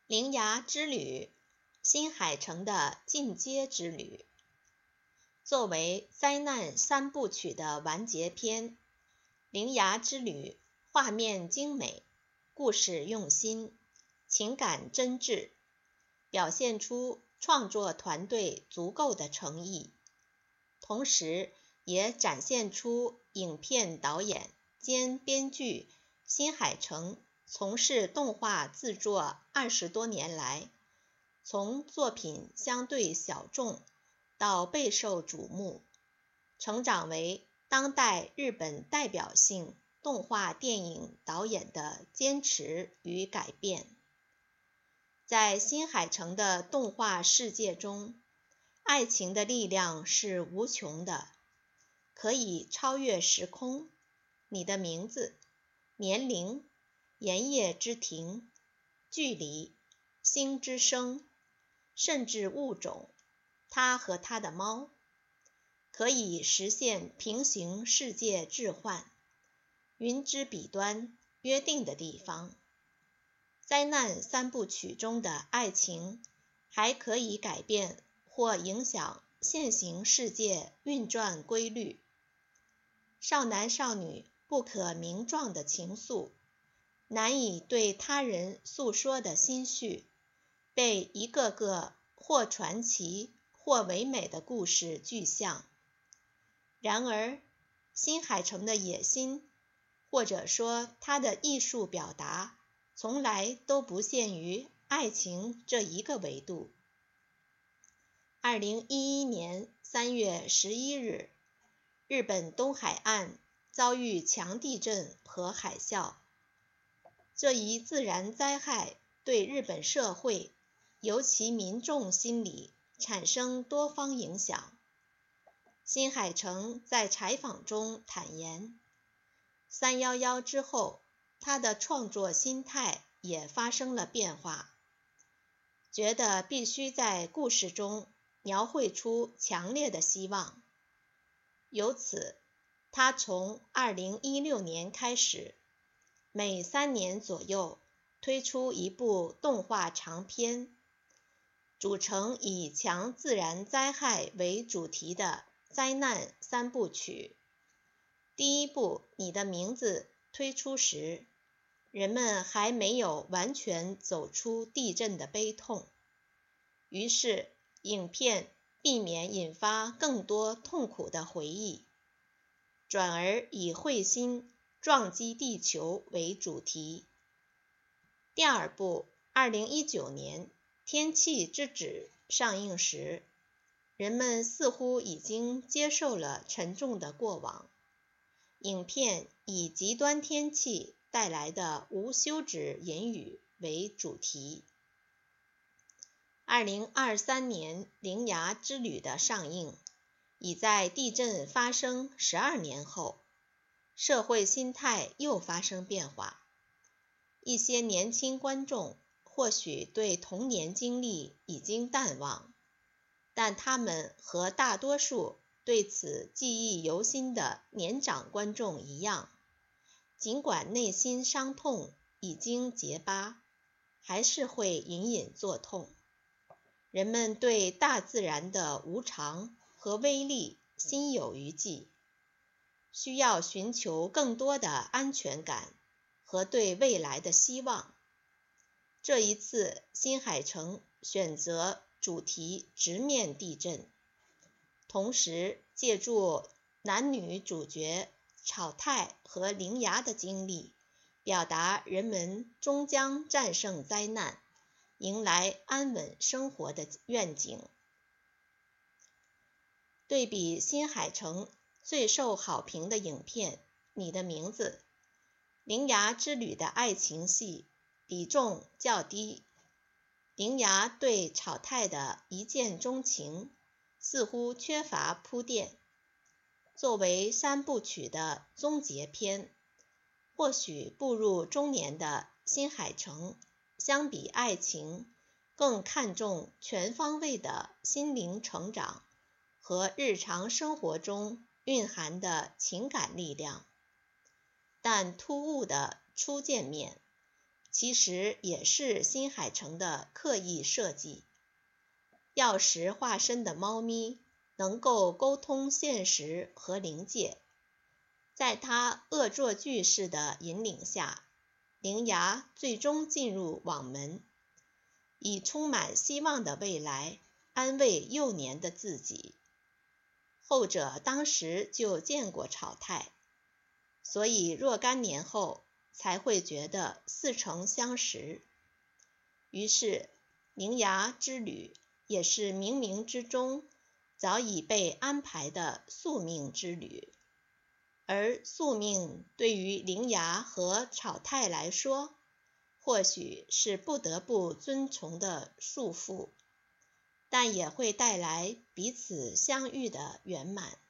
铃芽之旅，新海诚的进阶之旅。作为灾难三部曲的完结篇，铃芽之旅画面精美，故事用心，情感真挚，表现出创作团队足够的诚意，同时也展现出影片导演兼编剧新海诚从事动画制作20多年来，从作品相对小众到备受瞩目，成长为当代日本代表性动画电影导演的坚持与改变。在新海诚的动画世界中，爱情的力量是无穷的，可以超越时空、你的名字、年龄、盐业之庭、距离、星之声，甚至物种，他和他的猫，可以实现平行世界置换，云之彼端，约定的地方。灾难三部曲中的爱情还可以改变或影响现行世界运转规律，少男少女不可名状的情愫，难以对他人诉说的心绪，被一个个或传奇或唯美的故事具象。然而，新海诚的野心，或者说他的艺术表达，从来都不限于爱情这一个维度。2011年3月11日，日本东海岸遭遇强地震和海啸，这一自然灾害对日本社会，尤其民众心理产生多方影响。新海诚在采访中坦言，311之后，他的创作心态也发生了变化，觉得必须在故事中描绘出强烈的希望。由此，他从2016年开始，每3年左右推出一部动画长片，组成以强自然灾害为主题的灾难三部曲。第一部《你的名字》推出时，人们还没有完全走出地震的悲痛，于是影片避免引发更多痛苦的回忆，转而以彗星撞击地球为主题。第二部2019年天气之子上映时，人们似乎已经接受了沉重的过往，影片以极端天气带来的无休止淫雨为主题。2023年铃芽之旅的上映，已在地震发生12年后，社会心态又发生变化。一些年轻观众或许对童年经历已经淡忘，但他们和大多数对此记忆犹新的年长观众一样，尽管内心伤痛已经结疤，还是会隐隐作痛。人们对大自然的无常和威力心有余悸，需要寻求更多的安全感和对未来的希望。这一次，新海诚选择主题直面地震，同时借助男女主角草太和铃芽的经历，表达人们终将战胜灾难，迎来安稳生活的愿景。对比新海诚最受好评的影片《你的名字》，铃芽之旅的爱情戏比重较低，铃芽对草太的一见钟情似乎缺乏铺垫。作为3部曲的终结篇，或许步入中年的新海诚相比爱情更看重全方位的心灵成长和日常生活中蕴含的情感力量。但突兀的初见面， 其实也是新海诚的刻意设计。药石化身的猫咪能够沟通现实和灵界，在他恶作剧式的引领下，铃芽最终进入网门，以充满希望的未来安慰幼年的自己。后者当时就见过草太，所以若干年后才会觉得似曾相识。于是铃芽之旅也是冥冥之中早已被安排的宿命之旅，而宿命对于铃芽和草太来说，或许是不得不遵从的束缚，但也会带来彼此相遇的圆满。